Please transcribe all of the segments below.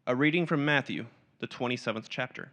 A reading from Matthew, the 27th chapter.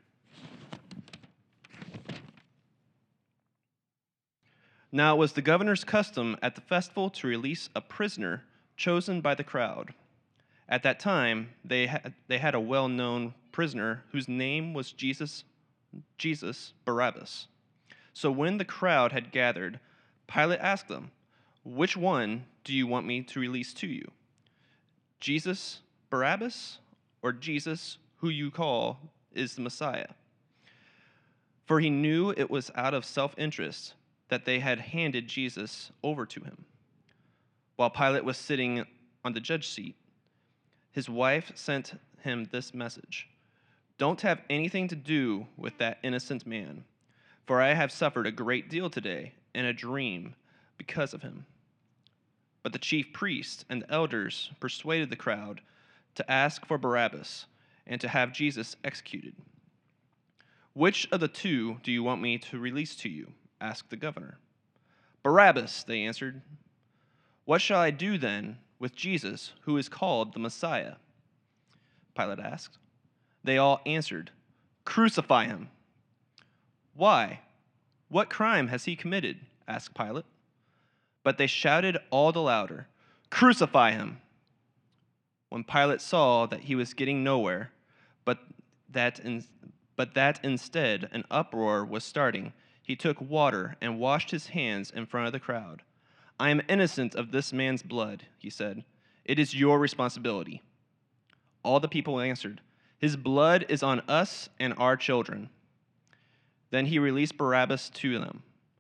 Now it was the governor's custom at the festival to release a prisoner chosen by the crowd. At that time, they had a well-known prisoner whose name was Jesus Barabbas. So when the crowd had gathered, Pilate asked them, "Which one do you want me to release to you? Jesus Barabbas or Jesus who you call is the Messiah?" For he knew it was out of self-interest that they had handed Jesus over to him. While Pilate was sitting on the judge seat, his wife sent him this message: "Don't have anything to do with that innocent man, for I have suffered a great deal today in a dream because of him." But the chief priests and the elders persuaded the crowd to ask for Barabbas and to have Jesus executed. "Which of the two do you want me to release to you?" asked the governor. "Barabbas," they answered. "What shall I do then with Jesus, who is called the Messiah?" Pilate asked. They all answered, "Crucify him." "Why? What crime has he committed?" asked Pilate. But they shouted all the louder, "Crucify him!" When Pilate saw that he was getting nowhere, but that instead an uproar was starting, he took water and washed his hands in front of the crowd. "I am innocent of this man's blood," he said. "It is your responsibility." All the people answered, "His blood is on us and our children." Then he released Barabbas to them.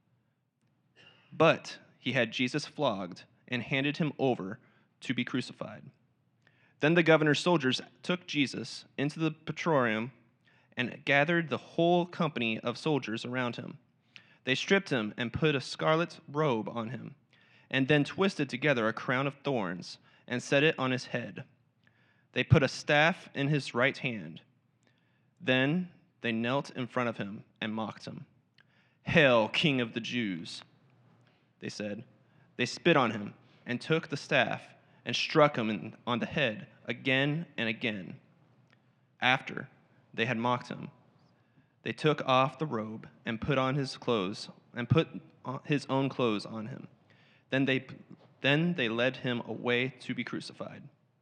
But he had Jesus flogged and handed him over to be crucified. Then the governor's soldiers took Jesus into the praetorium and gathered the whole company of soldiers around him. They stripped him and put a scarlet robe on him, and then twisted together a crown of thorns and set it on his head. They put a staff in his right hand. Then they knelt in front of him and mocked him. "Hail, King of the Jews," they said. They spit on him and took the staff and struck him on the head again and again. After they had mocked him, they took off the robe and put on his clothes and put his own clothes on him. Then they led him away to be crucified.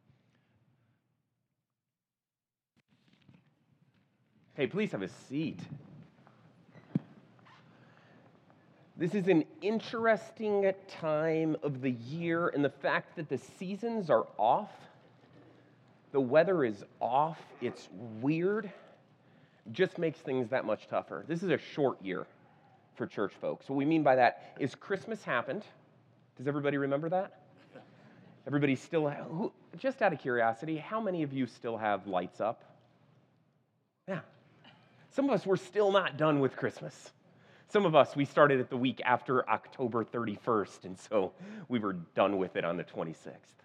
Hey, please have a seat. This is an interesting time of the year, and the fact that the seasons are off, the weather is off, it's weird, just makes things that much tougher. This is a short year for church folks. What we mean by that is Christmas happened. Does everybody remember that? Everybody still, just out of curiosity, how many of you still have lights up? Yeah. Some of us were still not done with Christmas. Some of us, we started it the week after October 31st, and so we were done with it on the 26th.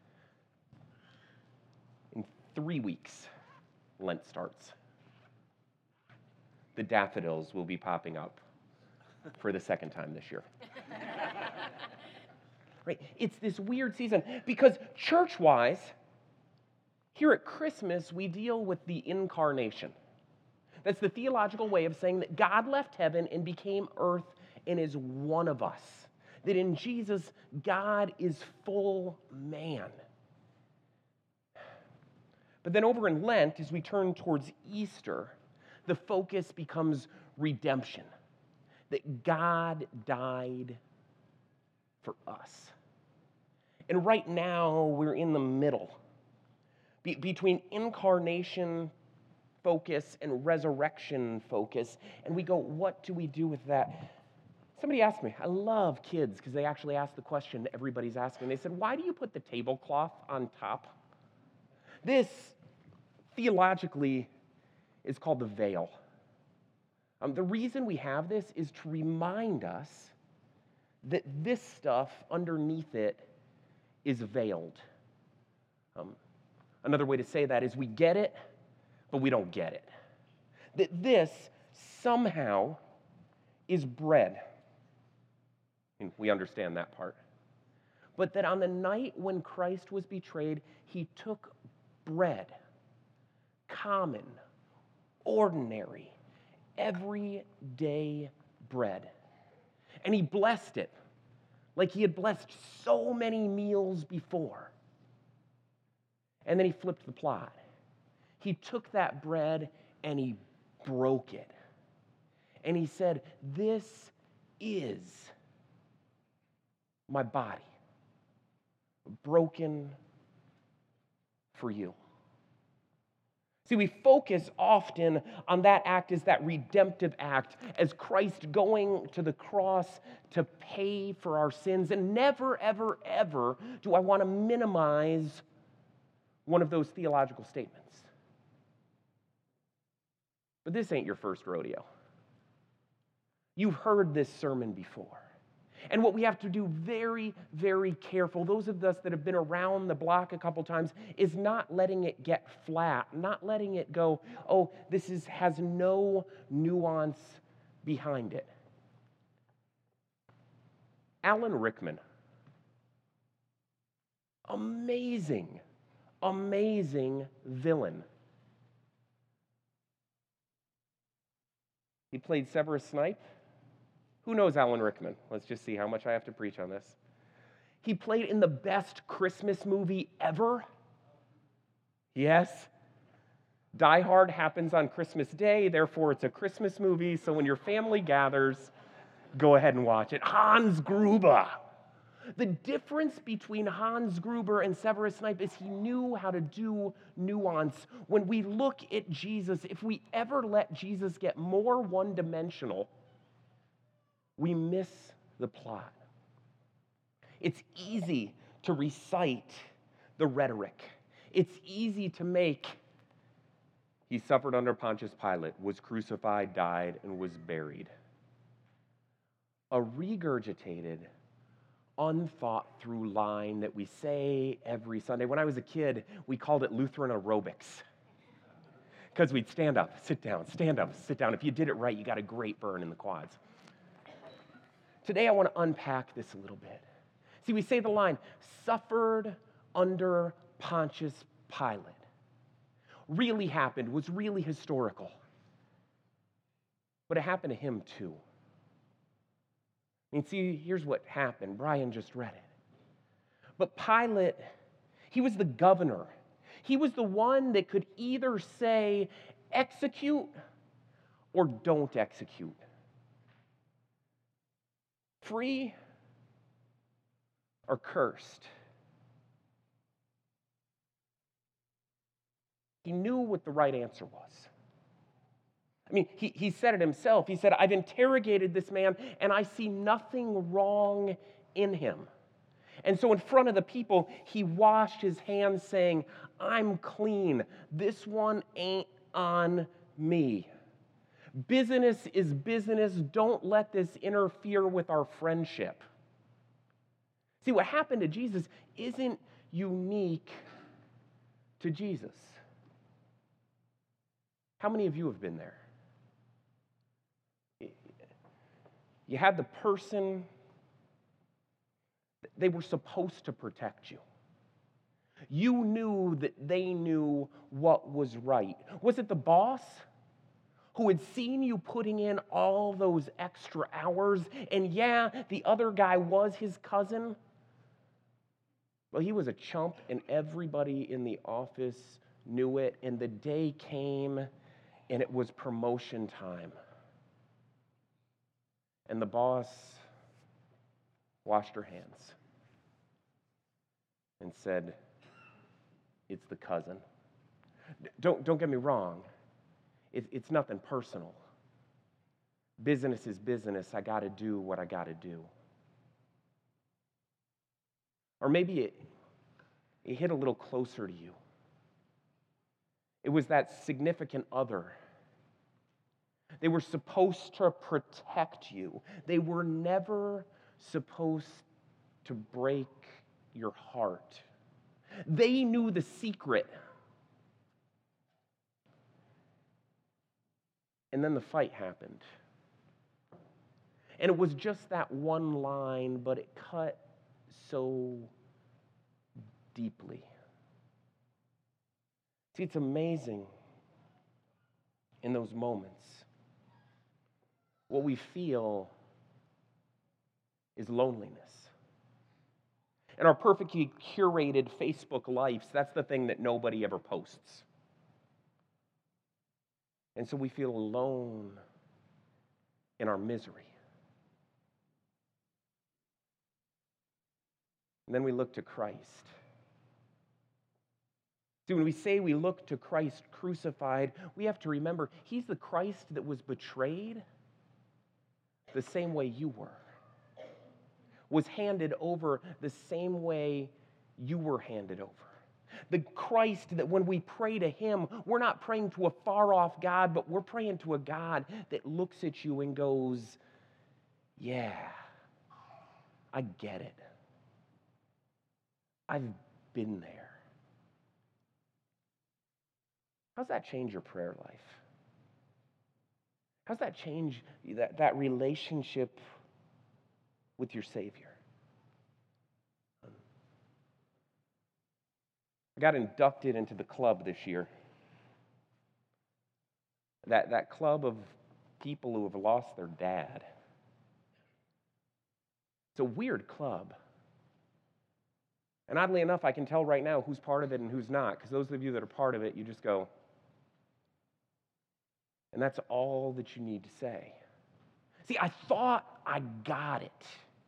In 3 weeks, Lent starts. The daffodils will be popping up for the second time this year. Right? It's this weird season because church-wise, here at Christmas, we deal with the incarnation. That's the theological way of saying that God left heaven and became earth and is one of us. That in Jesus, God is full man. But then over in Lent, as we turn towards Easter, the focus becomes redemption. That God died for us. And right now, we're in the middle. Between incarnation focus and resurrection focus, and we go, what do we do with that? Somebody asked me, I love kids because they actually ask the question everybody's asking. They said, why do you put the tablecloth on top? This, theologically, is called the veil. The reason we have this is to remind us that this stuff underneath it is veiled. Another way to say that is we get it, but we don't get it. That this somehow is bread. And we understand that part. But that on the night when Christ was betrayed, he took bread, common, ordinary, everyday bread. And he blessed it like he had blessed so many meals before. And then he flipped the plot. He took that bread and he broke it. And he said, "This is my body, broken for you." See, we focus often on that act as that redemptive act, as Christ going to the cross to pay for our sins. And never, ever, ever do I want to minimize one of those theological statements. But this ain't your first rodeo. You've heard this sermon before. And what we have to do very, very careful, those of us that have been around the block a couple times, is not letting it get flat, not letting it go, oh, has no nuance behind it. Alan Rickman, amazing villain. He played Severus Snape. Who knows Alan Rickman? Let's just see how much I have to preach on this. He played in the best Christmas movie ever. Yes. Die Hard happens on Christmas Day, therefore it's a Christmas movie, so when your family gathers, go ahead and watch it. Hans Gruber. The difference between Hans Gruber and Severus Snape is he knew how to do nuance. When we look at Jesus, if we ever let Jesus get more one-dimensional, we miss the plot. It's easy to recite the rhetoric. It's easy to make, he suffered under Pontius Pilate, was crucified, died, and was buried. A regurgitated, unthought through line that we say every Sunday. When I was a kid, we called it Lutheran aerobics. Because we'd stand up, sit down, stand up, sit down. If you did it right, you got a great burn in the quads. Today, I want to unpack this a little bit. See, we say the line, suffered under Pontius Pilate. Really happened, was really historical. But it happened to him too. I mean, see, here's what happened. Brian just read it. But Pilate, he was the governor. He was the one that could either say, execute or don't execute. Free or cursed. He knew what the right answer was. I mean, he said it himself. He said, I've interrogated this man and I see nothing wrong in him. And so in front of the people, he washed his hands saying, I'm clean. This one ain't on me. Business is business. Don't let this interfere with our friendship. See, what happened to Jesus isn't unique to Jesus. How many of you have been there? You had the person, they were supposed to protect you. You knew that they knew what was right. Was it the boss who had seen you putting in all those extra hours? And yeah, the other guy was his cousin. Well, he was a chump, and everybody in the office knew it. And the day came, and it was promotion time. And the boss washed her hands and said, it's the cousin. Don't get me wrong. It's nothing personal. Business is business. I got to do what I got to do. Or maybe it hit a little closer to you. It was that significant other. They were supposed to protect you. They were never supposed to break your heart. They knew the secret. And then the fight happened. And it was just that one line, but it cut so deeply. See, it's amazing in those moments, what we feel is loneliness. In our perfectly curated Facebook lives, that's the thing that nobody ever posts. And so we feel alone in our misery. And then we look to Christ. See, when we say we look to Christ crucified, we have to remember he's the Christ that was betrayed the same way you were, was handed over the same way you were handed over. The Christ that when we pray to him, we're not praying to a far-off God, but we're praying to a God that looks at you and goes, yeah, I get it. I've been there. How's that change your prayer life? How's that change that relationship with your Savior? I got inducted into the club this year. That club of people who have lost their dad. It's a weird club. And oddly enough, I can tell right now who's part of it and who's not, because those of you that are part of it, you just go, and that's all that you need to say. See, I thought I got it.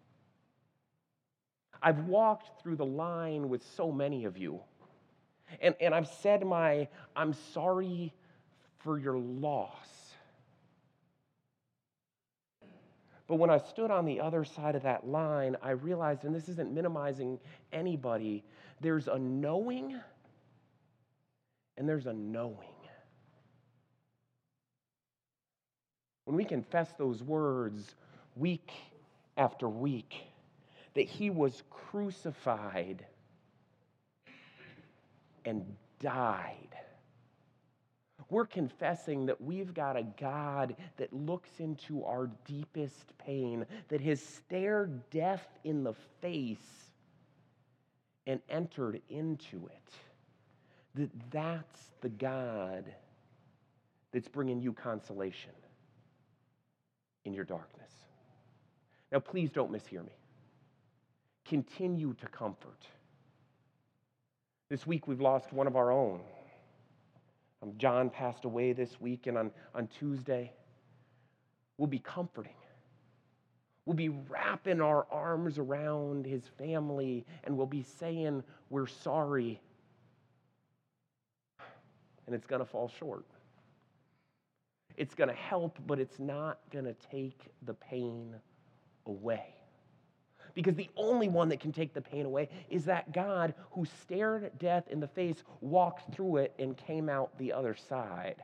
I've walked through the line with so many of you. And I've said I'm sorry for your loss. But when I stood on the other side of that line, I realized, and this isn't minimizing anybody, there's a knowing and there's a knowing. When we confess those words week after week, that he was crucified and died, we're confessing that we've got a God that looks into our deepest pain, that has stared death in the face and entered into it. That's the God that's bringing you consolation in your darkness. Now, please don't mishear me. Continue to comfort. This week we've lost one of our own. John passed away this week, and on Tuesday, we'll be comforting. We'll be wrapping our arms around his family, and we'll be saying, we're sorry. And it's going to fall short. It's going to help, but it's not going to take the pain away. Because the only one that can take the pain away is that God who stared death in the face, walked through it, and came out the other side.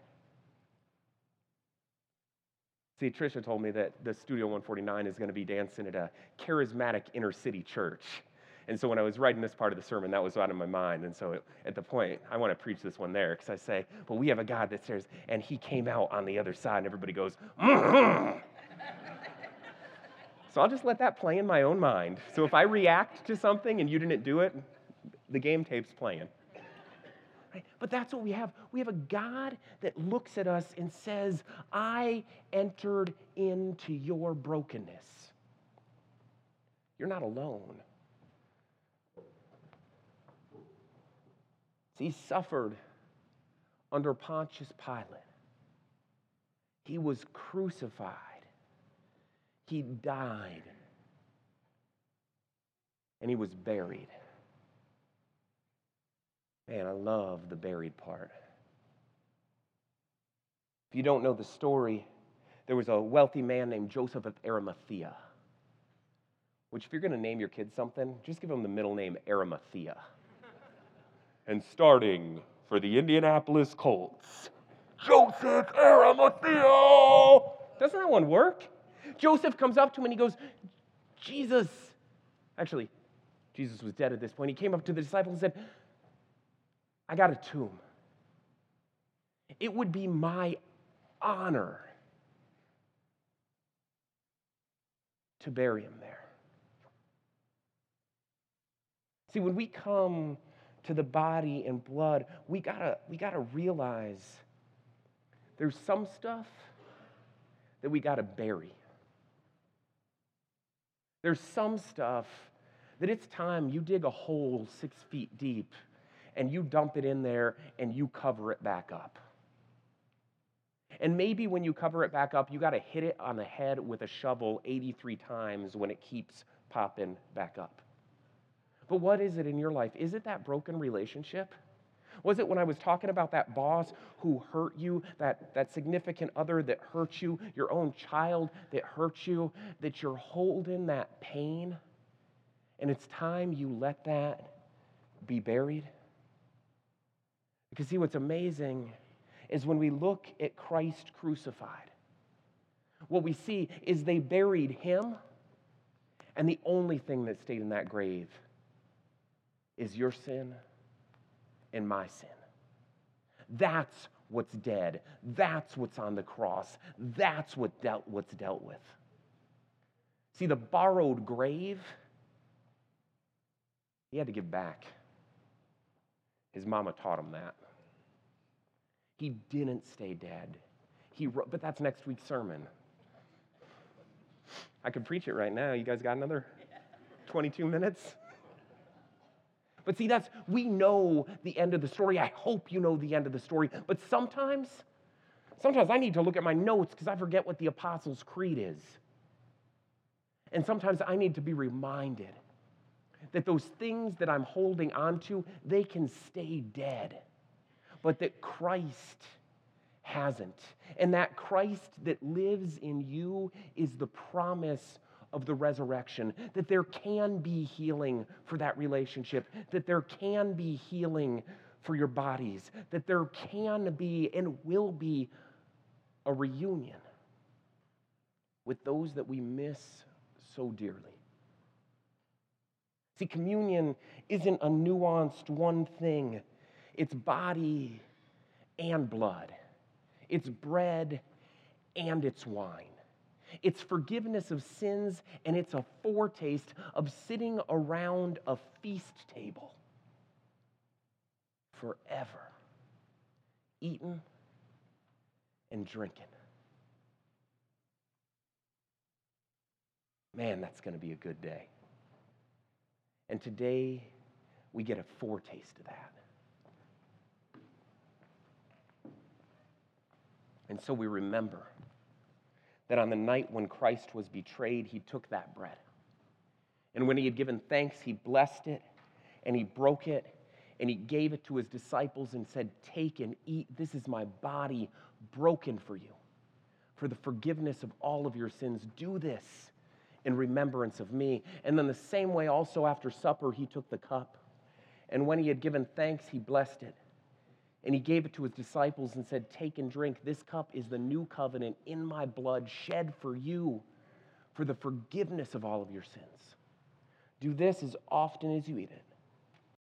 See, Tricia told me that the Studio 149 is going to be dancing at a charismatic inner city church. And so when I was writing this part of the sermon, that was out of my mind. And so at the point, I want to preach this one there, because I say, well, we have a God that stares, and he came out on the other side, and everybody goes, mm-hmm. So I'll just let that play in my own mind. So if I react to something and you didn't do it, the game tape's playing. Right? But that's what we have. We have a God that looks at us and says, I entered into your brokenness. You're not alone. He suffered under Pontius Pilate. He was crucified. He died, and he was buried. Man, I love the buried part. If you don't know the story, there was a wealthy man named Joseph of Arimathea, which if you're going to name your kid something, just give him the middle name Arimathea. And starting for the Indianapolis Colts, Joseph Arimathea. Doesn't that one work? Joseph comes up to him and he goes, Jesus. Actually, Jesus was dead at this point. He came up to the disciples and said, I got a tomb. It would be my honor to bury him there. See, when we come to the body and blood, we gotta realize There's some stuff that we got to bury. There's some stuff that it's time you dig a hole 6 feet deep and you dump it in there and you cover it back up. And maybe when you cover it back up, you got to hit it on the head with a shovel 83 times when it keeps popping back up. But what is it in your life? Is it that broken relationship? Was it when I was talking about that boss who hurt you, that significant other that hurt you, your own child that hurt you, that you're holding that pain, and it's time you let that be buried? Because see, what's amazing is when we look at Christ crucified, what we see is they buried him, and the only thing that stayed in that grave is your sin and my sin. That's what's dead. That's what's on the cross. That's what's dealt with. See, the borrowed grave, he had to give back. His mama taught him that. He didn't stay dead. But that's next week's sermon. I could preach it right now. You guys got another 22 minutes? But see, we know the end of the story. I hope you know the end of the story. But sometimes I need to look at my notes because I forget what the Apostles' Creed is. And sometimes I need to be reminded that those things that I'm holding on to, they can stay dead. But that Christ hasn't. And that Christ that lives in you is the promise of the resurrection, that there can be healing for that relationship, that there can be healing for your bodies, that there can be and will be a reunion with those that we miss so dearly. See, communion isn't a nuanced one thing. It's body and blood. It's bread and it's wine. It's forgiveness of sins, and it's a foretaste of sitting around a feast table forever, eating and drinking. Man, that's going to be a good day. And today, we get a foretaste of that. And so we remember that on the night when Christ was betrayed, he took that bread. And when he had given thanks, he blessed it, and he broke it, and he gave it to his disciples and said, "Take and eat. This is my body broken for you, for the forgiveness of all of your sins. Do this in remembrance of me." And then the same way also after supper, he took the cup. And when he had given thanks, he blessed it. And he gave it to his disciples and said, "Take and drink. This cup is the new covenant in my blood shed for you for the forgiveness of all of your sins. Do this as often as you eat it